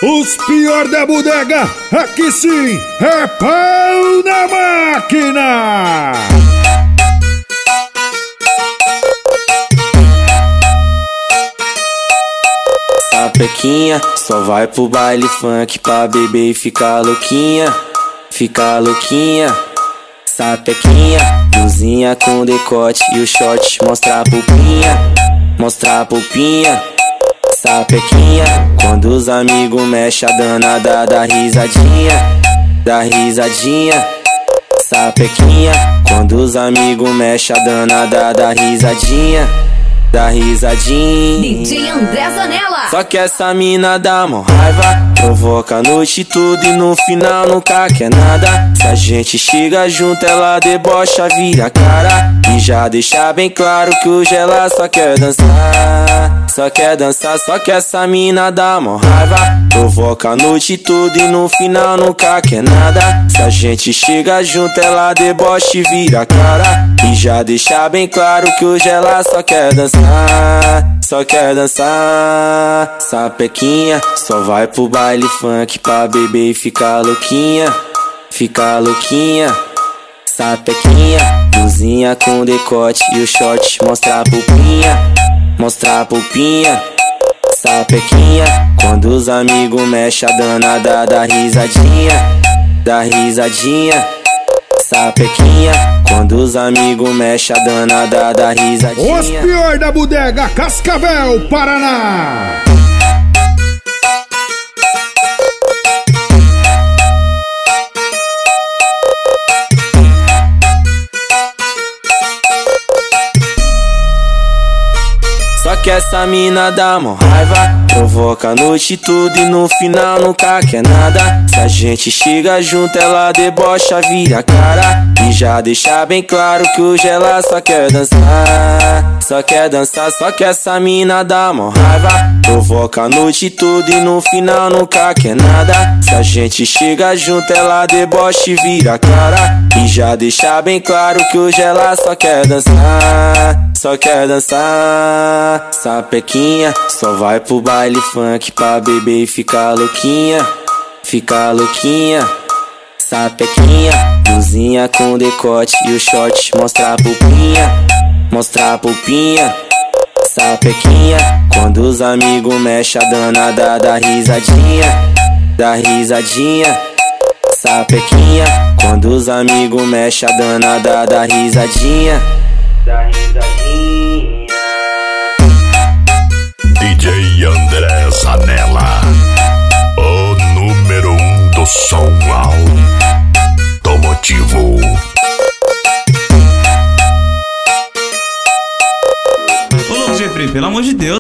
Os pior da bodega, aqui sim, é pau na máquina! Sapequinha só vai pro baile funk pra beber e ficar louquinha, ficar louquinha. Sapequinha, blusinha com decote e o short mostra a pulpinha, mostra a pulpinha. Sapequinha, quando os amigos mexem a danada dá risadinha, dá risadinha. Sapequinha, quando os amigos mexem a danada dá risadinha, dá risadinha. DJ André Zanella. Só que essa mina dá mó raiva, provoca a noite toda e no final nunca quer nada. Se a gente chega junto ela debocha, vira a cara e já deixa bem claro que hoje ela só quer dançar, só quer dançar. Só que essa mina dá mó raiva, provoca a noite toda e no final nunca quer nada. Se a gente chega junto ela debocha e vira a cara e já deixa bem claro que hoje ela só quer dançar, só quer dançar. Sapequinha só vai pro baile funk pra beber e ficar louquinha, ficar louquinha. Sapequinha, blusinha com decote e o short mostra a pulpinha, mostra a pulpinha. Sapequinha, quando os amigos mexem a danada dá risadinha, dá risadinha. Sapequinha, quando os amigos mexem a danada dá risadinha. Os pior da bodega, Cascavel, Paraná. Só que essa mina dá mó raiva, provoca a noite toda e no final nunca quer nada. Se a gente chega junto ela debocha, vira a cara e já deixa bem claro que hoje ela só quer dançar, só quer dançar. Só que essa mina dá mó raiva, provoca a noite toda e no final nunca quer nada. Se a gente chega junto ela debocha e vira a cara e já deixa bem claro que hoje ela só quer dançar, só quer dançar. Sapequinha só vai pro baile funk pra beber e ficar louquinha, ficar louquinha. Sapequinha, blusinha com decote e o short mostra a pulpinha, mostra a pulpinha. Sapequinha, quando os amigos mexem a danada dá risadinha, dá risadinha. Sapequinha, quando os amigos mexem a danada dá risadinha, dá risadinha. DJ André Zanella, o número 1 do som automotivo. Ô louco, Jeffrey, pelo amor de Deus.